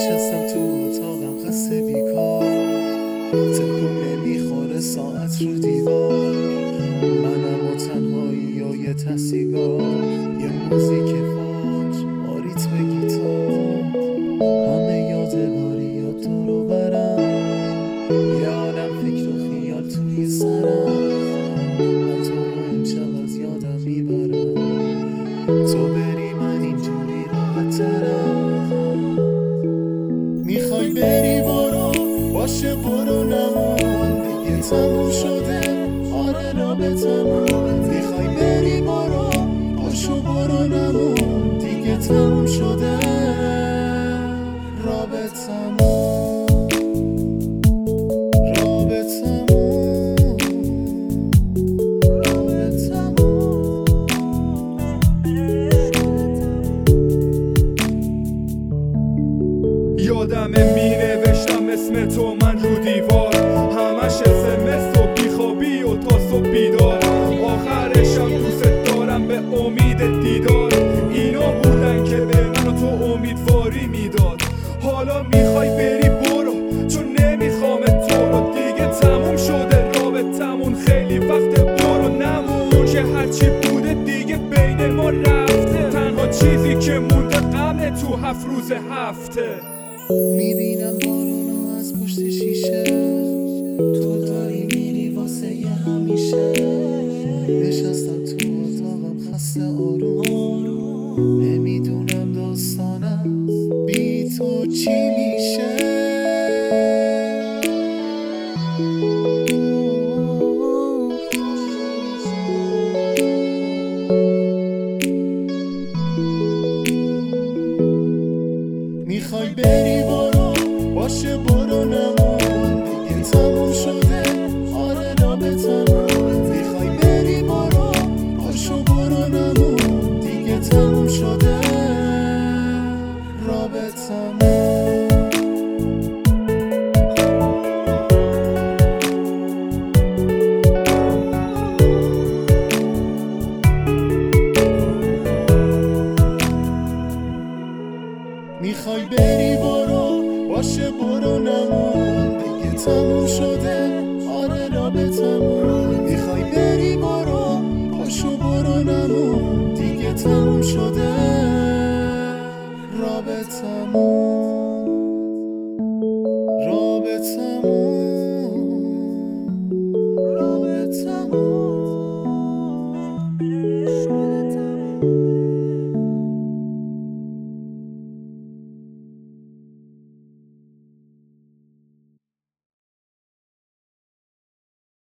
نشستم تو اتاقم خسته بیکار، تکون نمیخوره ساعت رو دیوار، منم و تنهایی یا یه تحصیگاه، یه موزیک فاج با ریتم گیتار، همه یادگاری یاد تو رو برم، یه عالم فکر و خیال توی سرم، من تو رو امشب از یادم میبرم، تو بری من اینجوری راحت ترم. میخوای بری برو، باشه برو نمون، دیگه تموم شده آره رابطمون. میخوای بری برو، باشو برو نمون، دیگه تموم شده رابطمون. یادمه می نوشتم اسم تو من رو دیوار، همش SMS و بیخوابی و تا صبح بیدار، آخرشم دوست دارم به امید دیدار، اینا بودن که به من و تو امیدواری میداد. حالا میخوای بری برو، چون نمیخوام تو رو، دیگه تموم شده رابطمون، خیلی وقت برو نمون، که هرچی بوده دیگه بین ما رفته، تنها چیزی که مونده غمه تو 7 روز هفته. میبینم بارونو از پشت شیشه، تو داری میری واسه یه همیشه، نشستم تو اتاقم خسته آروم، نمیدونم داستانم بی تو چی میشه. میخوای بری برو، باشه برو نمون، دیگه تموم شده آره رابطمون. میخوای بری برو، باشو برو نمون، دیگه تموم شده رابطمون. میخوای بری برو، باشه برو نمون، دیگه تموم شده آره رابطمون. میخوای بری برو، باشو برو نمون، دیگه تموم شده رابطمون.